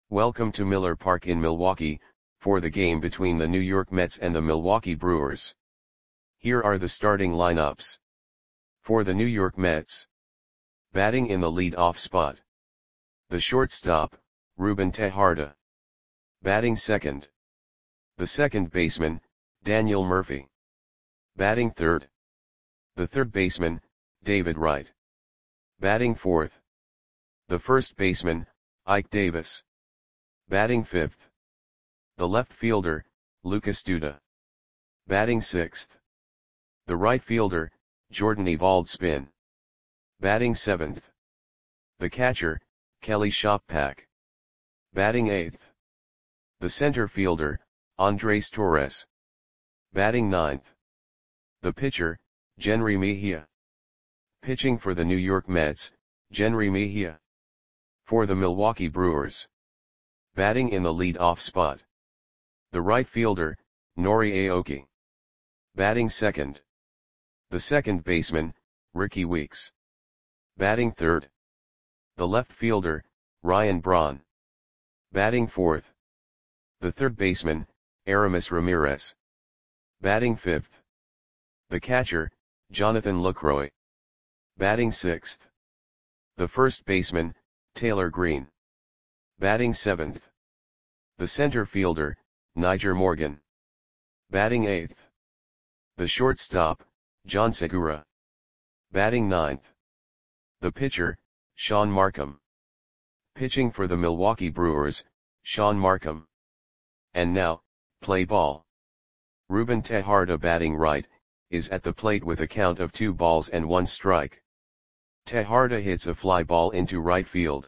Welcome to Miller Park in Milwaukee, for the game between the New York Mets and the Milwaukee Brewers. Here are the starting lineups. For the New York Mets. Batting in the lead-off spot. The shortstop, Ruben Tejada. Batting second. The second baseman, Daniel Murphy. Batting third. The third baseman, David Wright. Batting fourth. The first baseman, Ike Davis. Batting fifth. The left fielder, Lucas Duda. Batting sixth. The right fielder, Jordan Eovaldi. Batting seventh. The catcher, Kelly Shopak. Batting eighth. The center fielder, Andres Torres. Batting ninth. The pitcher, Jenrry Mejia. Pitching for the New York Mets, Jenrry Mejia. For the Milwaukee Brewers. Batting in the lead-off spot. The right fielder, Nori Aoki. Batting second. The second baseman, Rickie Weeks. Batting third. The left fielder, Ryan Braun. Batting fourth. The third baseman, Aramis Ramirez. Batting fifth. The catcher, Jonathan Lucroy. Batting sixth. The first baseman, Taylor Green. Batting seventh. The center fielder, Nyjer Morgan. Batting eighth. The shortstop, John Segura. Batting ninth. The pitcher, Shaun Marcum. Pitching for the Milwaukee Brewers, Shaun Marcum. And now, play ball. Ruben Tejada batting right, is at the plate with a count of 2 balls and 1 strike. Tejada hits a fly ball into right field.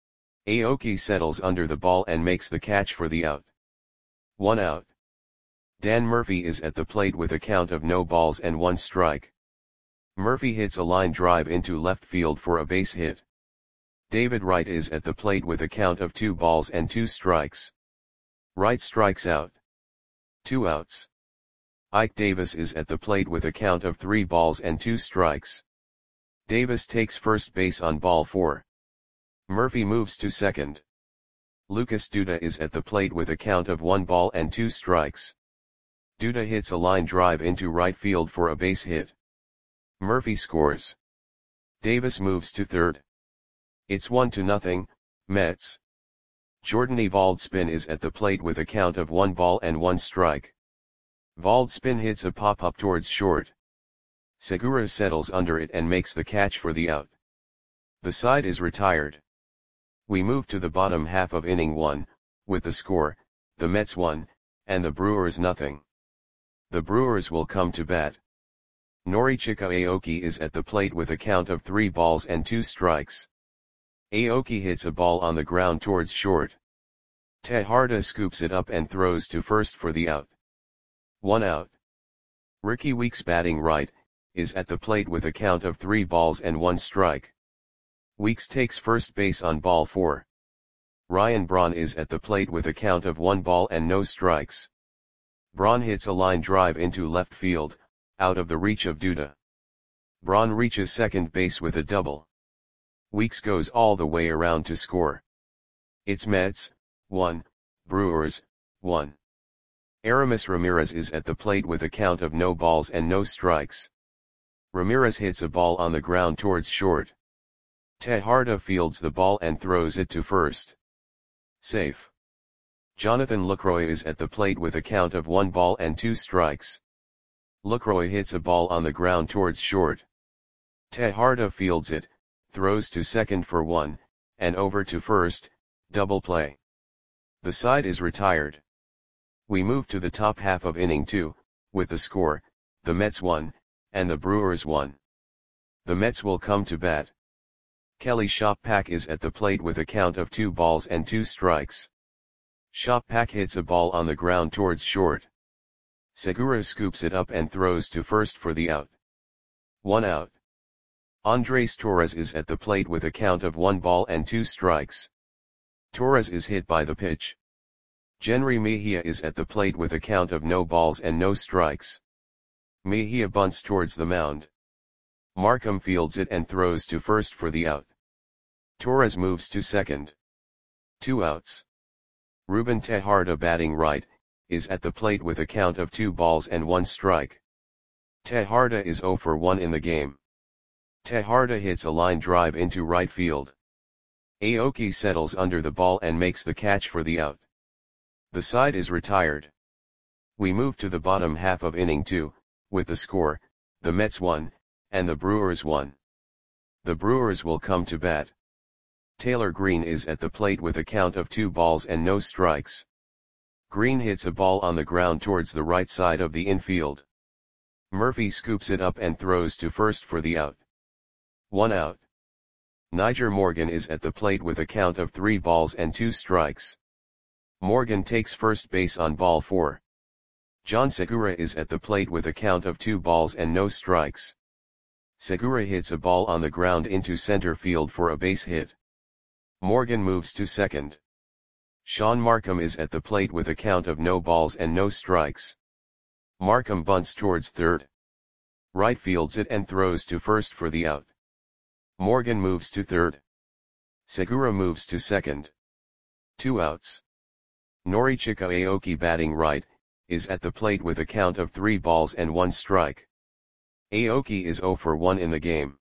Aoki settles under the ball and makes the catch for the out. 1 out. Dan Murphy is at the plate with a count of no balls and 1 strike. Murphy hits a line drive into left field for a base hit. David Wright is at the plate with a count of 2 balls and 2 strikes. Wright strikes out. 2 outs. Ike Davis is at the plate with a count of 3 balls and 2 strikes. Davis takes first base on ball 4. Murphy moves to second. Lucas Duda is at the plate with a count of 1 ball and 2 strikes. Duda hits a line drive into right field for a base hit. Murphy scores. Davis moves to third. It's 1-0, Mets. Jordan Eovaldi is at the plate with a count of 1 ball and 1 strike. Eovaldi hits a pop-up towards short. Segura settles under it and makes the catch for the out. The side is retired. We move to the bottom half of inning 1, with the score, the Mets 1, and the Brewers 0. The Brewers will come to bat. Norichika Aoki is at the plate with a count of 3 balls and 2 strikes. Aoki hits a ball on the ground towards short. Tejada scoops it up and throws to first for the out. 1 out. Rickie Weeks batting right, is at the plate with a count of 3 balls and 1 strike. Weeks takes first base on ball 4. Ryan Braun is at the plate with a count of 1 ball and no strikes. Braun hits a line drive into left field, out of the reach of Duda. Braun reaches second base with a double. Weeks goes all the way around to score. It's Mets 1, Brewers 1. Aramis Ramirez is at the plate with a count of no balls and no strikes. Ramirez hits a ball on the ground towards short. Tejada fields the ball and throws it to first. Safe. Jonathan Lucroy is at the plate with a count of 1 ball and 2 strikes. Lucroy hits a ball on the ground towards short. Tejada fields it, throws to second for 1, and over to first, double play. The side is retired. We move to the top half of inning 2, with the score, the Mets 1, and the Brewers 1. The Mets will come to bat. Kelly Shopak is at the plate with a count of 2 balls and 2 strikes. Shopak hits a ball on the ground towards short. Segura scoops it up and throws to first for the out. 1 out. Andres Torres is at the plate with a count of 1 ball and 2 strikes. Torres is hit by the pitch. Jenrry Mejia is at the plate with a count of no balls and no strikes. Mejia bunts towards the mound. Marcum fields it and throws to first for the out. Torres moves to second. 2 outs. Ruben Tejarda batting right, is at the plate with a count of 2 balls and 1 strike. Tejarda is 0 for 1 in the game. Tejarda hits a line drive into right field. Aoki settles under the ball and makes the catch for the out. The side is retired. We move to the bottom half of inning 2, with the score, the Mets 1, and the Brewers 1. The Brewers will come to bat. Taylor Green is at the plate with a count of 2 balls and no strikes. Green hits a ball on the ground towards the right side of the infield. Murphy scoops it up and throws to first for the out. 1 out. Nyjer Morgan is at the plate with a count of 3 balls and 2 strikes. Morgan takes first base on ball 4. John Segura is at the plate with a count of 2 balls and no strikes. Segura hits a ball on the ground into center field for a base hit. Morgan moves to second. Sean Markham is at the plate with a count of no balls and no strikes. Markham bunts towards third. Right fields it and throws to first for the out. Morgan moves to third. Segura moves to second. 2 outs. Norichika Aoki batting right, is at the plate with a count of 3 balls and 1 strike. Aoki is 0 for 1 in the game.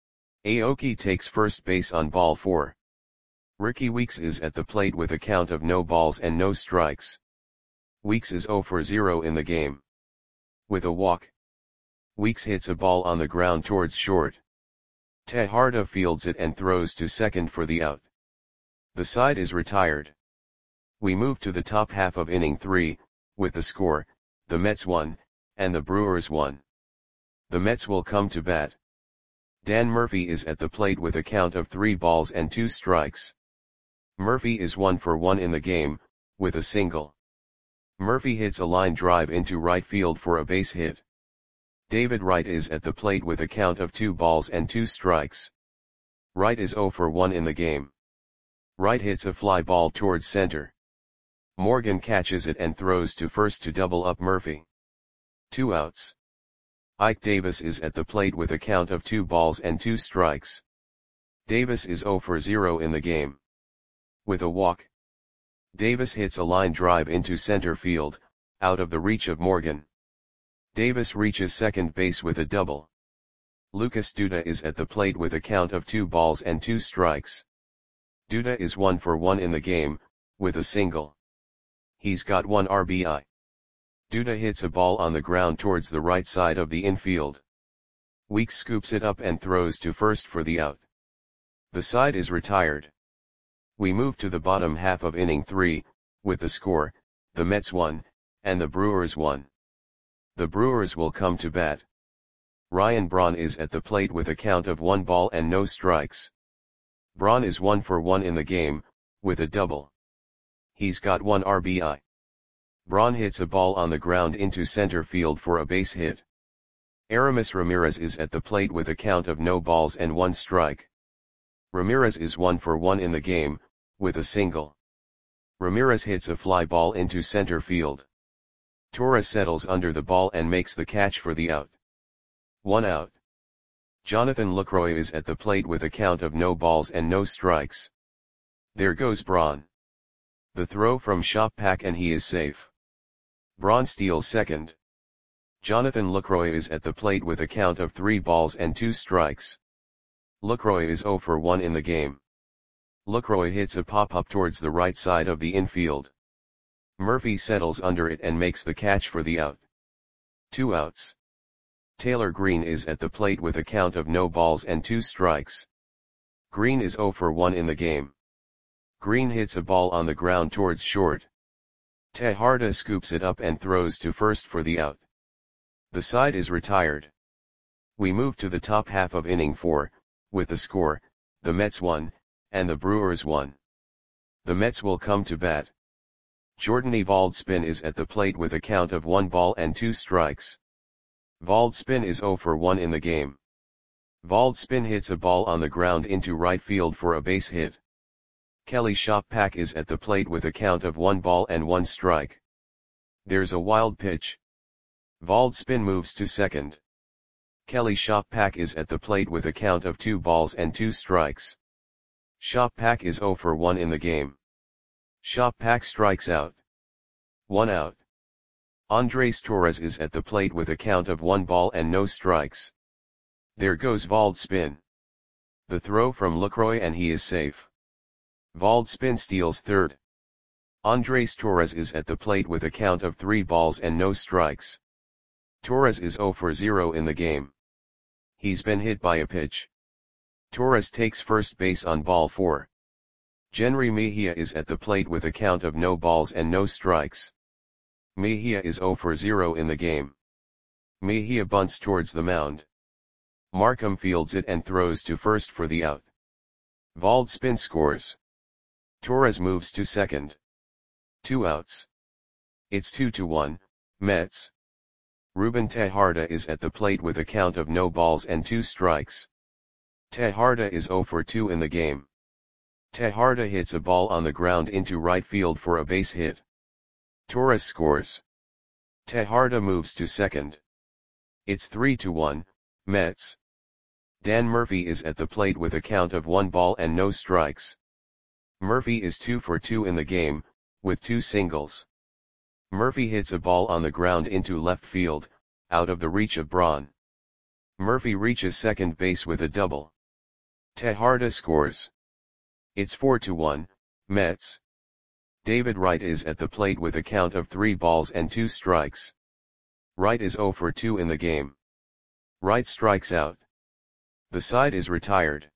Aoki takes first base on ball 4. Ricky Weeks is at the plate with a count of no balls and no strikes. Weeks is 0 for 0 in the game. With a walk, Weeks hits a ball on the ground towards short. Tejarda fields it and throws to second for the out. The side is retired. We move to the top half of inning 3, with the score, the Mets 1, and the Brewers 1. The Mets will come to bat. Dan Murphy is at the plate with a count of 3 balls and 2 strikes. Murphy is 1 for 1 in the game, with a single. Murphy hits a line drive into right field for a base hit. David Wright is at the plate with a count of 2 balls and 2 strikes. Wright is 0 for 1 in the game. Wright hits a fly ball towards center. Morgan catches it and throws to first to double up Murphy. 2 outs. Ike Davis is at the plate with a count of 2 balls and 2 strikes. Davis is 0 for 0 in the game. With a walk, Davis hits a line drive into center field, out of the reach of Morgan. Davis reaches second base with a double. Lucas Duda is at the plate with a count of 2 balls and 2 strikes. Duda is 1 for 1 in the game, with a single. He's got 1 RBI. Duda hits a ball on the ground towards the right side of the infield. Weeks scoops it up and throws to first for the out. The side is retired. We move to the bottom half of inning 3, with the score, the Mets 1, and the Brewers 1. The Brewers will come to bat. Ryan Braun is at the plate with a count of 1 ball and no strikes. Braun is 1 for 1 in the game, with a double. He's got 1 RBI. Braun hits a ball on the ground into center field for a base hit. Aramis Ramirez is at the plate with a count of no balls and 1 strike. Ramirez is 1 for 1 in the game, with a single. Ramirez hits a fly ball into center field. Torres settles under the ball and makes the catch for the out. 1 out. Jonathan Lucroy is at the plate with a count of no balls and no strikes. There goes Braun. The throw from Shoppak and he is safe. Braun steals second. Jonathan Lucroy is at the plate with a count of 3 balls and 2 strikes. Lucroy is 0 for 1 in the game. Lucroy hits a pop-up towards the right side of the infield. Murphy settles under it and makes the catch for the out. 2 outs. Taylor Green is at the plate with a count of no balls and 2 strikes. Green is 0 for 1 in the game. Green hits a ball on the ground towards short. Tejarda scoops it up and throws to first for the out. The side is retired. We move to the top half of inning 4, with the score, the Mets 1, and the Brewers 1. The Mets will come to bat. Jordan Evalds-Spin is at the plate with a count of 1 ball and 2 strikes. Valdspin is 0 for 1 in the game. Valdspin hits a ball on the ground into right field for a base hit. Kelly Shoppak is at the plate with a count of 1 ball and 1 strike. There's a wild pitch. Valdspin moves to second. Kelly Shoppak is at the plate with a count of 2 balls and 2 strikes. Shoppak is 0 for 1 in the game. Shopak strikes out. 1 out. Andres Torres is at the plate with a count of 1 ball and no strikes. There goes Valdspin. The throw from Lucroy and he is safe. Valdspin steals third. Andres Torres is at the plate with a count of 3 balls and no strikes. Torres is 0 for 0 in the game. He's been hit by a pitch. Torres takes first base on ball 4. Jenry Mejia is at the plate with a count of no balls and no strikes. Mejia is 0 for 0 in the game. Mejia bunts towards the mound. Markham fields it and throws to first for the out. Valdspin scores. Torres moves to second. 2 outs. It's 2-1, Mets. Ruben Tejarda is at the plate with a count of no balls and 2 strikes. Tejarda is 0 for 2 in the game. Tejarda hits a ball on the ground into right field for a base hit. Torres scores. Tejarda moves to second. It's 3-1, Mets. Dan Murphy is at the plate with a count of 1 ball and no strikes. Murphy is 2 for 2 in the game, with 2 singles. Murphy hits a ball on the ground into left field, out of the reach of Braun. Murphy reaches second base with a double. Tejarda scores. It's 4-1, Mets. David Wright is at the plate with a count of 3 balls and 2 strikes. Wright is 0 for 2 in the game. Wright strikes out. The side is retired.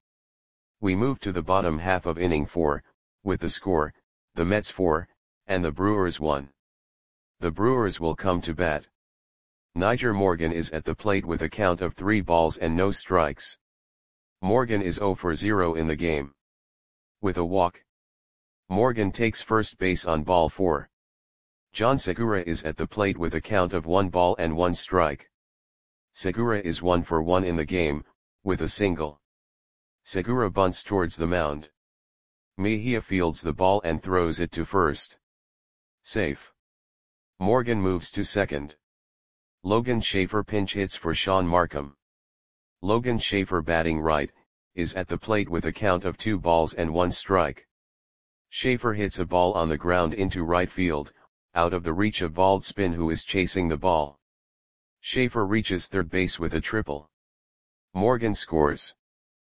We move to the bottom half of inning 4, with the score, the Mets 4, and the Brewers 1. The Brewers will come to bat. Nyjer Morgan is at the plate with a count of 3 balls and no strikes. Morgan is 0 for 0 in the game. With a walk, Morgan takes first base on ball 4. John Segura is at the plate with a count of 1 ball and 1 strike. Segura is 1 for 1 in the game, with a single. Segura bunts towards the mound. Mejia fields the ball and throws it to first. Safe. Morgan moves to second. Logan Schaefer pinch hits for Sean Markham. Logan Schaefer, batting right, is at the plate with a count of 2 balls and 1 strike. Schaefer hits a ball on the ground into right field, out of the reach of Valdspin, who is chasing the ball. Schaefer reaches third base with a triple. Morgan scores.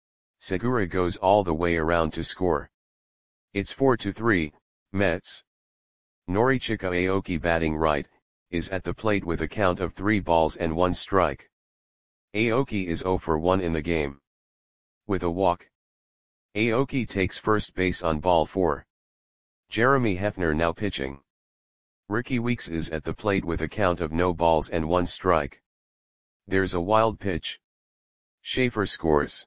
Segura goes all the way around to score. It's 4-3, Mets. Norichika Aoki, batting right, is at the plate with a count of 3 balls and 1 strike. Aoki is 0 for 1 in the game. With a walk, Aoki takes first base on ball 4. Jeremy Hefner now pitching. Ricky Weeks is at the plate with a count of no balls and 1 strike. There's a wild pitch. Schaefer scores.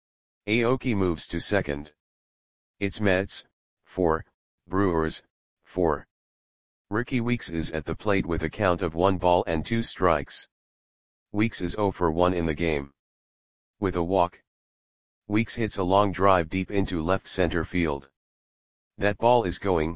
Aoki moves to second. It's Mets 4, Brewers 4. Ricky Weeks is at the plate with a count of 1 ball and 2 strikes. Weeks is 0 for 1 in the game. With a walk, Weeks hits a long drive deep into left center field. That ball is gone.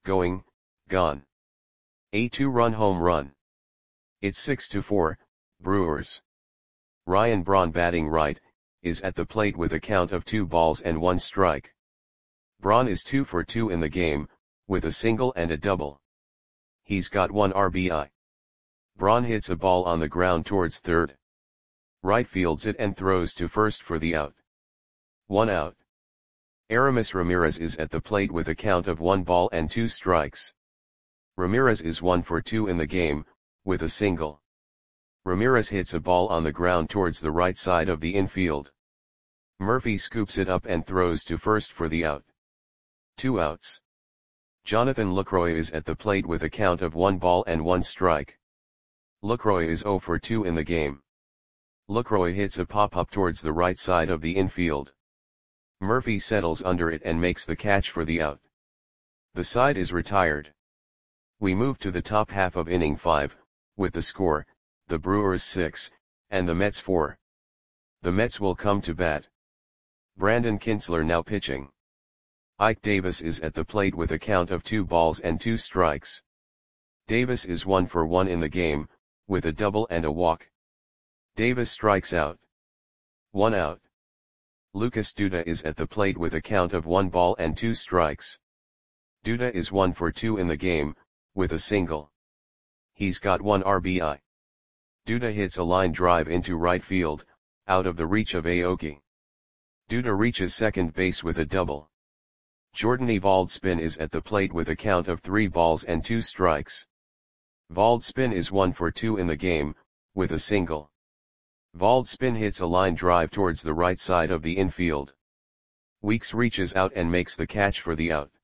A 2-run home run. It's 6-4, Brewers. Ryan Braun, batting right, is at the plate with a count of 2 balls and 1 strike. Braun is 2 for 2 in the game, with a single and a double. He's got 1 RBI. Braun hits a ball on the ground towards third. Right fields it and throws to first for the out. 1 out. Aramis Ramirez is at the plate with a count of 1 ball and 2 strikes. Ramirez is 1 for 2 in the game, with a single. Ramirez hits a ball on the ground towards the right side of the infield. Murphy scoops it up and throws to first for the out. 2 outs. Jonathan Lucroy is at the plate with a count of 1 ball and 1 strike. Lucroy is 0 for 2 in the game. Lucroy hits a pop-up towards the right side of the infield. Murphy settles under it and makes the catch for the out. The side is retired. We move to the top half of inning 5, with the score, the Brewers 6, and the Mets 4. The Mets will come to bat. Brandon Kintzler now pitching. Ike Davis is at the plate with a count of 2 balls and 2 strikes. Davis is 1 for 1 in the game, with a double and a walk. Davis strikes out. 1 out. Lucas Duda is at the plate with a count of 1 ball and 2 strikes. Duda is 1 for 2 in the game, with a single. He's got 1 RBI. Duda hits a line drive into right field, out of the reach of Aoki. Duda reaches second base with a double. Jordan Evalds-Spin is at the plate with a count of 3 balls and 2 strikes. Valdes-Spin is 1 for 2 in the game, with a single. Valdes-Spin hits a line drive towards the right side of the infield. Weeks reaches out and makes the catch for the out.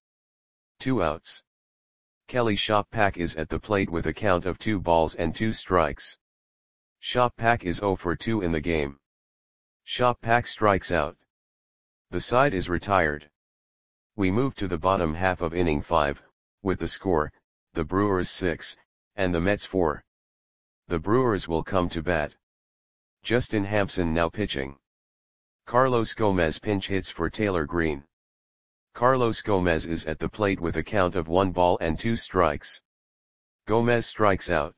2 outs. Kelly Shopak is at the plate with a count of 2 balls and 2 strikes. Shopak is 0 for 2 in the game. Shopak strikes out. The side is retired. We move to the bottom half of inning 5, with the score, the Brewers 6, and the Mets 4. The Brewers will come to bat. Justin Hampson now pitching. Carlos Gomez pinch hits for Taylor Green. Carlos Gomez is at the plate with a count of 1 ball and 2 strikes. Gomez strikes out.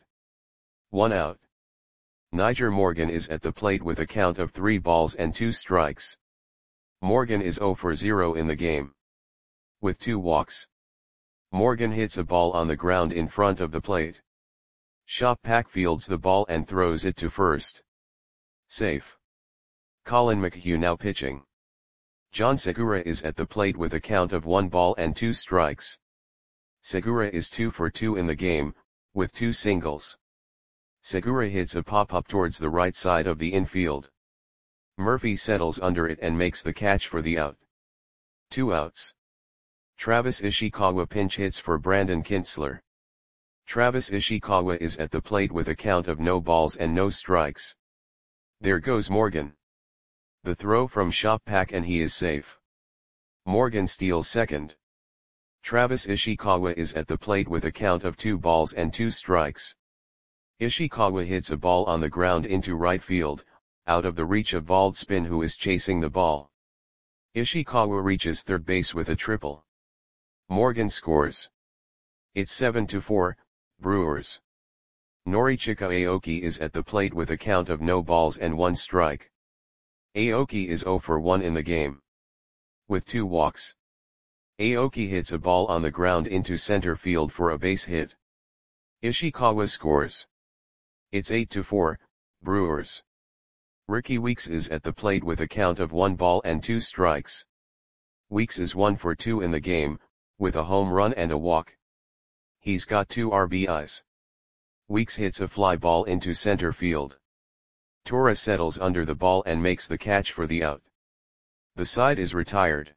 1 out. Niger Morgan is at the plate with a count of 3 balls and 2 strikes. Morgan is 0 for 0 in the game. With 2 walks. Morgan hits a ball on the ground in front of the plate. Shopak fields the ball and throws it to first. Safe. Colin McHugh now pitching. John Segura is at the plate with a count of 1 ball and 2 strikes. Segura is 2 for 2 in the game, with 2 singles. Segura hits a pop-up towards the right side of the infield. Murphy settles under it and makes the catch for the out. 2 outs. Travis Ishikawa pinch hits for Brandon Kintzler. Travis Ishikawa is at the plate with a count of no balls and no strikes. There goes Morgan. The throw from Shopak and he is safe. Morgan steals second. Travis Ishikawa is at the plate with a count of 2 balls and 2 strikes. Ishikawa hits a ball on the ground into right field, out of the reach of Valdes-Spin who is chasing the ball. Ishikawa reaches third base with a triple. Morgan scores. It's 7-4, Brewers. Norichika Aoki is at the plate with a count of no balls and 1 strike. Aoki is 0 for 1 in the game. With 2 walks. Aoki hits a ball on the ground into center field for a base hit. Ishikawa scores. It's 8-4, Brewers. Ricky Weeks is at the plate with a count of 1 ball and 2 strikes. Weeks is 1 for 2 in the game, with a home run and a walk. He's got 2 RBIs. Weeks hits a fly ball into center field. Torres settles under the ball and makes the catch for the out. The side is retired.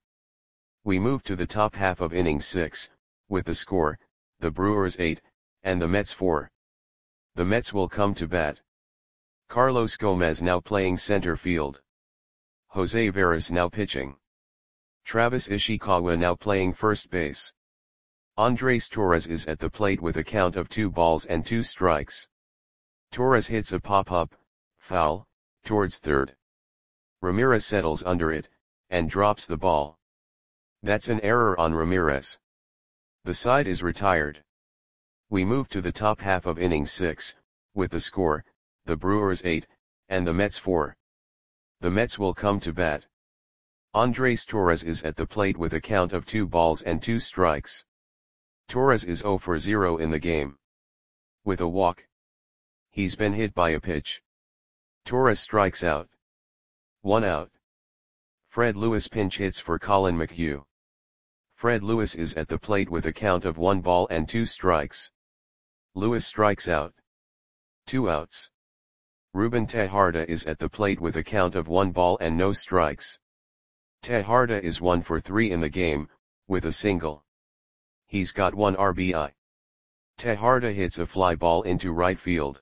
We move to the top half of inning 6, with the score, the Brewers 8, and the Mets 4. The Mets will come to bat. Carlos Gomez now playing center field. Jose Veras now pitching. Travis Ishikawa now playing first base. Andres Torres is at the plate with a count of 2 balls and 2 strikes. Torres hits a pop-up, foul, towards third. Ramirez settles under it, and drops the ball. That's an error on Ramirez. The side is retired. We move to the top half of inning 6, with the score, the Brewers 8, and the Mets 4. The Mets will come to bat. Andres Torres is at the plate with a count of 2 balls and 2 strikes. Torres is 0 for 0 in the game. With a walk. He's been hit by a pitch. Torres strikes out. 1 out. Fred Lewis pinch hits for Colin McHugh. Fred Lewis is at the plate with a count of 1 ball and 2 strikes. Lewis strikes out. 2 outs. Ruben Tejada is at the plate with a count of 1 ball and no strikes. Tejada is 1 for 3 in the game, with a single. He's got 1 RBI. Tejada hits a fly ball into right field.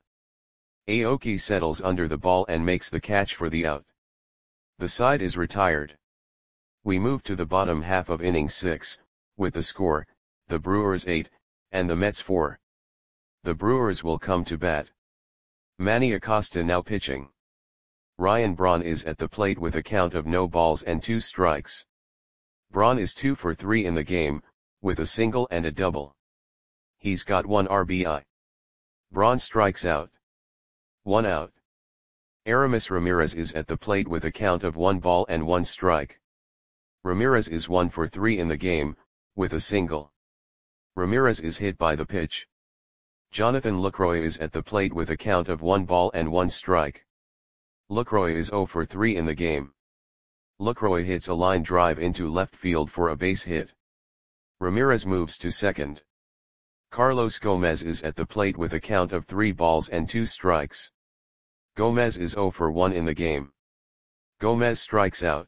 Aoki settles under the ball and makes the catch for the out. The side is retired. We move to the bottom half of inning 6, with the score, the Brewers 8, and the Mets 4. The Brewers will come to bat. Manny Acosta now pitching. Ryan Braun is at the plate with a count of no balls and 2 strikes. Braun is 2 for 3 in the game, with a single and a double. He's got 1 RBI. Braun strikes out. 1 out. Aramis Ramirez is at the plate with a count of 1 ball and 1 strike. Ramirez is 1 for 3 in the game, with a single. Ramirez is hit by the pitch. Jonathan Lucroy is at the plate with a count of 1 ball and 1 strike. Lucroy is 0 for 3 in the game. Lucroy hits a line drive into left field for a base hit. Ramirez moves to second. Carlos Gomez is at the plate with a count of 3 balls and 2 strikes. Gomez is 0 for 1 in the game. Gomez strikes out.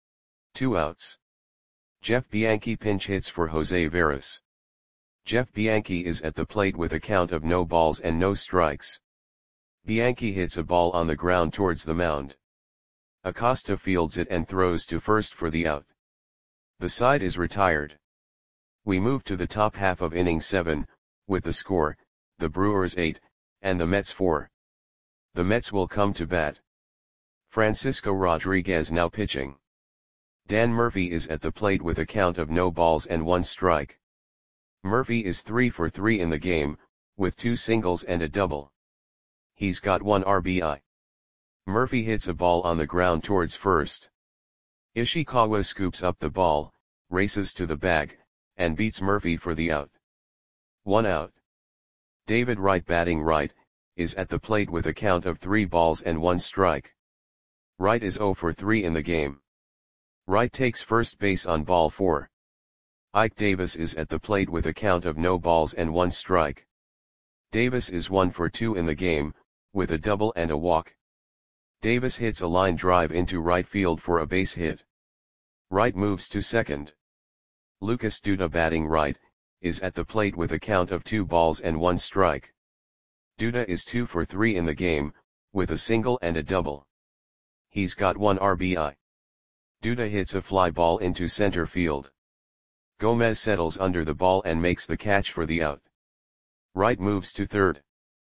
2 outs. Jeff Bianchi pinch hits for Jose Veras. Jeff Bianchi is at the plate with a count of no balls and no strikes. Bianchi hits a ball on the ground towards the mound. Acosta fields it and throws to first for the out. The side is retired. We move to the top half of inning 7, with the score, the Brewers 8, and the Mets 4. The Mets will come to bat. Francisco Rodriguez now pitching. Dan Murphy is at the plate with a count of no balls and 1 strike. Murphy is 3 for 3 in the game, with 2 singles and a double. He's got 1 RBI. Murphy hits a ball on the ground towards first. Ishikawa scoops up the ball, races to the bag, and beats Murphy for the out. 1 out. David Wright batting right, is at the plate with a count of 3 balls and 1 strike. Wright is 0 for 3 in the game. Wright takes first base on ball 4. Ike Davis is at the plate with a count of no balls and 1 strike. Davis is 1 for 2 in the game, with a double and a walk. Davis hits a line drive into right field for a base hit. Wright moves to second. Lucas Duda batting right, is at the plate with a count of 2 balls and 1 strike. Duda is 2 for 3 in the game, with a single and a double. He's got 1 RBI. Duda hits a fly ball into center field. Gomez settles under the ball and makes the catch for the out. Wright moves to third.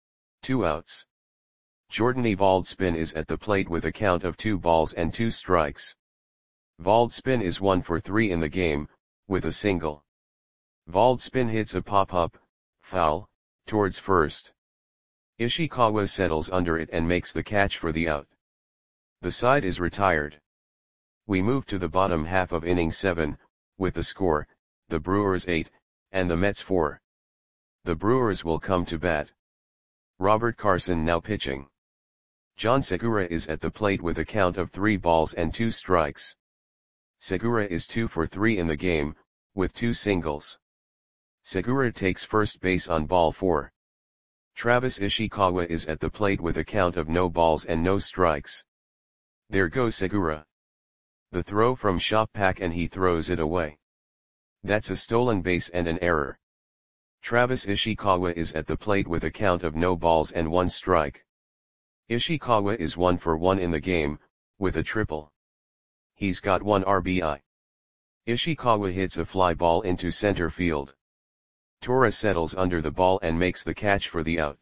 2 outs. Jordan Valdspin is at the plate with a count of 2 balls and 2 strikes. Valdspin is 1 for 3 in the game, with a single. Valdspin hits a pop-up, foul, towards first. Ishikawa settles under it and makes the catch for the out. The side is retired. We move to the bottom half of inning 7, with the score, the Brewers 8, and the Mets 4. The Brewers will come to bat. Robert Carson now pitching. John Segura is at the plate with a count of 3 balls and 2 strikes. Segura is 2 for 3 in the game, with 2 singles. Segura takes first base on ball 4. Travis Ishikawa is at the plate with a count of no balls and no strikes. There goes Segura. The throw from Shoppak and he throws it away. That's a stolen base and an error. Travis Ishikawa is at the plate with a count of no balls and 1 strike. Ishikawa is 1 for 1 in the game, with a triple. He's got 1 RBI. Ishikawa hits a fly ball into center field. Torres settles under the ball and makes the catch for the out.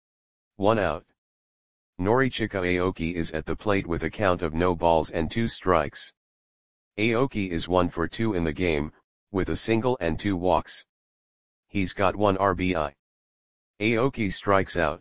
1 out. Norichika Aoki is at the plate with a count of no balls and 2 strikes. Aoki is 1 for 2 in the game, with a single and 2 walks. He's got 1 RBI. Aoki strikes out.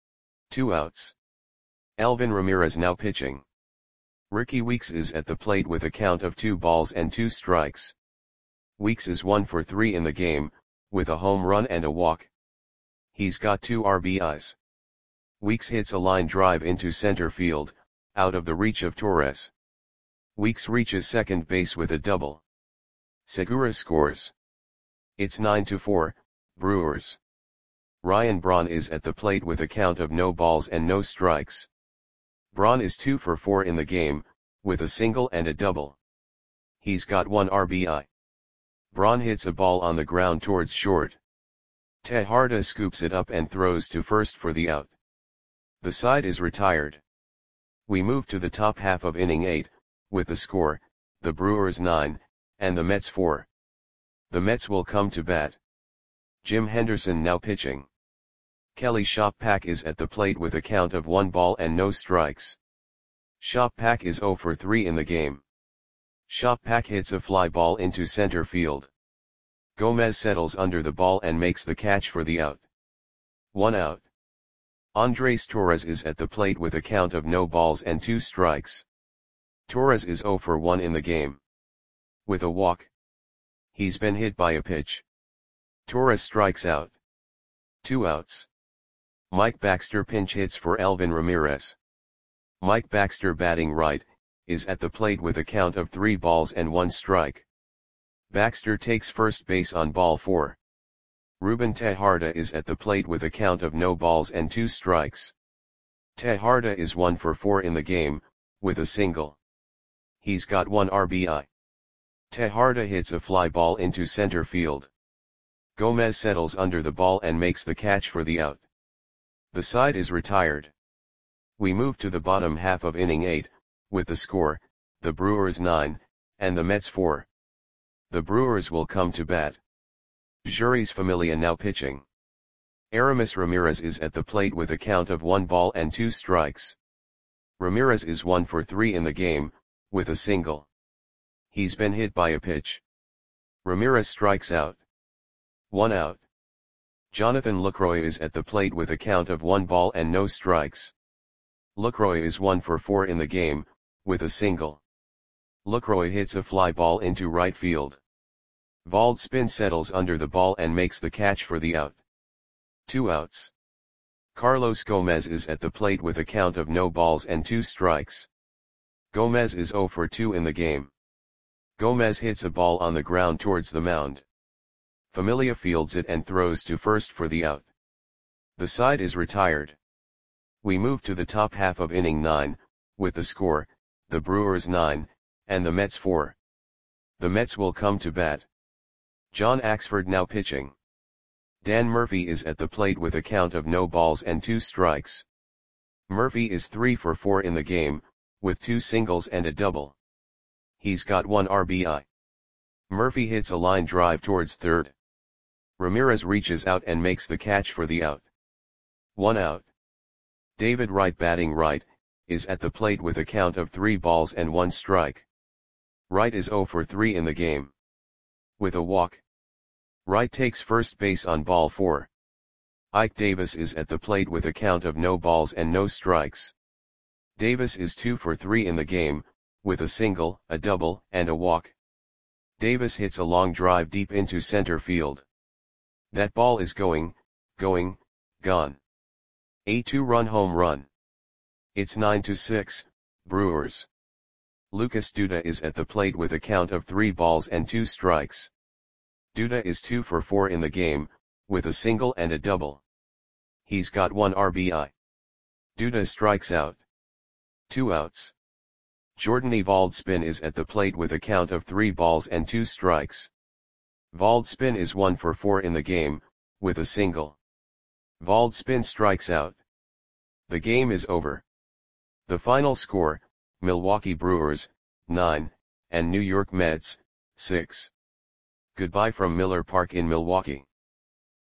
2 outs. Alvin Ramirez now pitching. Ricky Weeks is at the plate with a count of 2 balls and 2 strikes. Weeks is 1 for 3 in the game, with a home run and a walk. He's got 2 RBIs. Weeks hits a line drive into center field, out of the reach of Torres. Weeks reaches second base with a double. Segura scores. It's 9-4, Brewers. Ryan Braun is at the plate with a count of no balls and no strikes. Braun is 2 for 4 in the game, with a single and a double. He's got 1 RBI. Braun hits a ball on the ground towards short. Tejarda scoops it up and throws to first for the out. The side is retired. We move to the top half of inning 8, with the score, the Brewers 9, and the Mets 4. The Mets will come to bat. Jim Henderson now pitching. Kelly Shoppak is at the plate with a count of 1 ball and no strikes. Shoppak is 0 for 3 in the game. Shoppak hits a fly ball into center field. Gomez settles under the ball and makes the catch for the out. 1 out. Andres Torres is at the plate with a count of no balls and 2 strikes. Torres is 0 for 1 in the game. With a walk. He's been hit by a pitch. Torres strikes out. 2 outs. Mike Baxter pinch hits for Elvin Ramirez. Mike Baxter batting right, is at the plate with a count of 3 balls and 1 strike. Baxter takes first base on ball 4. Ruben Tejada is at the plate with a count of no balls and 2 strikes. Tejada is 1 for 4 in the game, with a single. He's got 1 RBI. Tejada hits a fly ball into center field. Gomez settles under the ball and makes the catch for the out. The side is retired. We move to the bottom half of inning 8, with the score, the Brewers 9, and the Mets 4. The Brewers will come to bat. Jeurys Familia now pitching. Aramis Ramirez is at the plate with a count of 1 ball and 2 strikes. Ramirez is 1 for 3 in the game, with a single. He's been hit by a pitch. Ramirez strikes out. 1 out. Jonathan Lucroy is at the plate with a count of 1 ball and no strikes. Lucroy is 1 for 4 in the game, with a single. Lucroy hits a fly ball into right field. Valdspin settles under the ball and makes the catch for the out. 2 outs. Carlos Gomez is at the plate with a count of no balls and 2 strikes. Gomez is 0 for 2 in the game. Gomez hits a ball on the ground towards the mound. Familia fields it and throws to first for the out. The side is retired. We move to the top half of inning 9, with the score, the Brewers 9, and the Mets 4. The Mets will come to bat. John Axford now pitching. Dan Murphy is at the plate with a count of no balls and 2 strikes. Murphy is 3 for 4 in the game, with 2 singles and a double. He's got 1 RBI. Murphy hits a line drive towards third. Ramirez reaches out and makes the catch for the out. 1 out. David Wright batting right, is at the plate with a count of 3 balls and 1 strike. Wright is 0 for 3 in the game. With a walk. Wright takes first base on ball 4. Ike Davis is at the plate with a count of no balls and no strikes. Davis is 2 for 3 in the game, with a single, a double, and a walk. Davis hits a long drive deep into center field. That ball is going, gone. A 2-run home run. It's 9-6, Brewers. Lucas Duda is at the plate with a count of 3 balls and 2 strikes. Duda is 2 for 4 in the game, with a single and a double. He's got 1 RBI. Duda strikes out. 2 outs. Jordany Valdspin is at the plate with a count of 3 balls and 2 strikes. Valdspin is 1 for 4 in the game, with a single. Valdspin strikes out. The game is over. The final score, Milwaukee Brewers, 9, and New York Mets, 6. Goodbye from Miller Park in Milwaukee.